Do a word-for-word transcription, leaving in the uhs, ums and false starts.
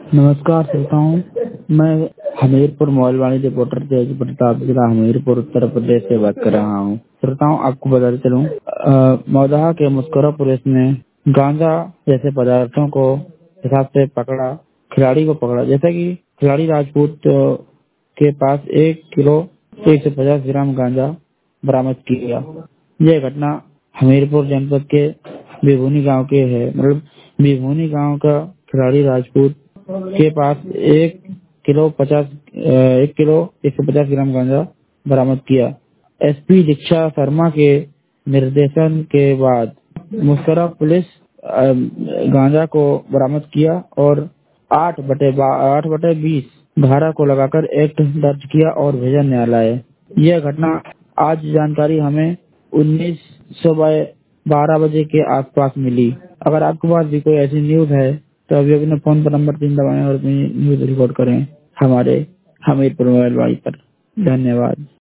नमस्कार श्रोताओं, मैं हमीरपुर मोबाइल रिपोर्टर तेज प्रताप, जिला हमीरपुर, उत्तर प्रदेश से बात कर रहा हूँ। श्रोताओं, आपको बताते चलूं, अ, मौदहा के मुस्कुरा पुलिस ने गांजा जैसे पदार्थों को हिसाब से पकड़ा, खिलाड़ी को पकड़ा। जैसा कि खिलाड़ी राजपूत अ, के पास एक किलो एक सौ पचास ग्राम गांजा बरामद किया। यह घटना हमीरपुर जनपद के बिभूनी गांव के है। मतलब बिभूनी गांव का खिलाड़ी राजपूत के पास एक किलो पचास एक किलो एक सौ पचास ग्राम गांजा बरामद किया। एसपी दीक्षा शर्मा के निर्देशन के बाद मुस्करा पुलिस अ, गांजा को बरामद किया और आठ बटे आठ बटे बीस धारा को लगाकर एक्ट दर्ज किया और भेजा न्यायालय। यह घटना आज जानकारी हमें उन्नीस सौ बारह बजे के आसपास मिली। अगर आपके पास भी कोई ऐसी न्यूज है तो अभी अपने फोन पर नंबर तीन दबाएं और अपनी न्यूज रिकॉर्ड करें हमारे हमीरपुर मोबाइल वाली पर। धन्यवाद।